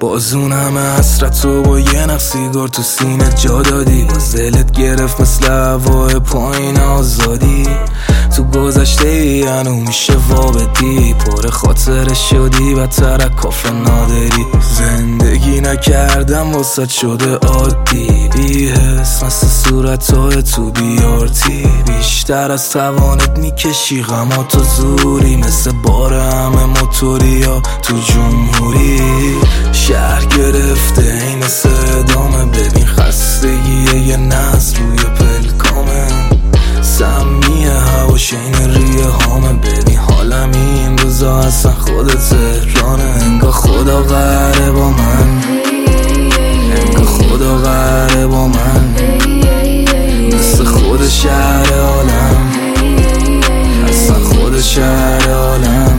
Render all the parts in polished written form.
بازون همه حسرت و با یه نخ سیگار تو سینه جا دادی، باز دلت گرفت مثل هوای پایین آزادی. تو گذشته ای هنو میشه وابدی، پر خاطره شدی بدتر از کافه نادری. زندگی نکردم واسه شده عادی، بی‌حس مثل صورتهای تو بیارتی. بیشتر از توانت میکشی غما تو زوری، مثل بار همه موتوری ها تو جمهوری. شهر گرفته این صدامه، ببین خستگی یه نسل روی پلکامه. سمیه هواش این ریه هامه، ببین حالم این روزا اصلا خود تهرانه. انگاه خدا قهره با من، انگاه خدا قهره با من، مثل خود شهر عالم، اصلا خود شهر عالم.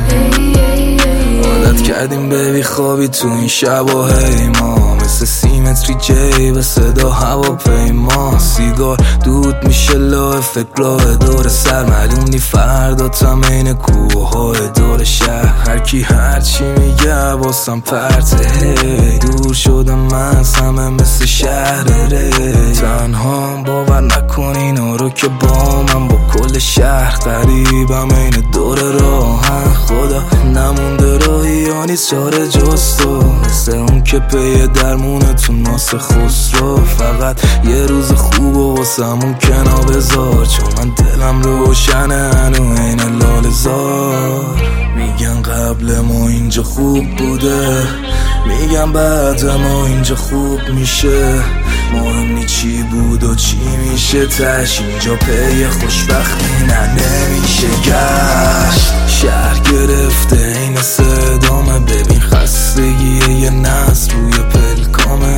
عادت کردیم ببی خوابی تو این شباهی ما، مثل سیمتری جی به صدا هواپیما. سیگار دود میشه لاه فکر راه دور سر، معلوم نی فردا تمین کوه‌های دور شهر. هرکی هرچی میگه واسم پرته، دور شدم من از همه مثل شهر ری. تنها باور نکن اینا رو که با من، با کل شهر قریبم این دور راهن. خدا نمونده راهی یا نیست چاره جز تو، مثل اون که پی درمونه تو ناس خسرو. فقط یه روز خوب و واسمون کنا بذار، چون من دلم روشنه هنو این لاله‌زار. میگن قبل ما اینجا خوب بوده، میگن بعد ما اینجا خوب میشه. مهم نی چی بود و چی میشه تش، اینجا پی خوشبختی نه نمیشه گشت. شهر گرفته این صدامه، ببین خستگی یه نسل روی پلکامه.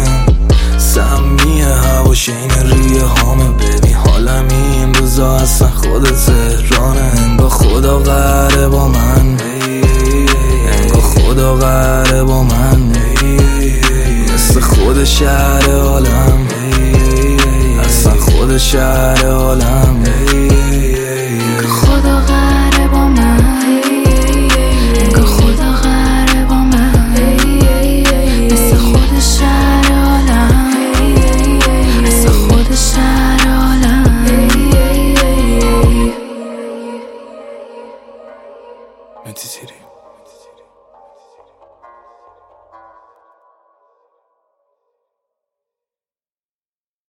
سمیه هواش این ریه هامه، ببین حالم این روزا اصلا خود تهرانه. انگاه خدا قهره با من، انگاه خدا قهره با من، مثل خود شهر عالم، اصلا خود شهر عالم.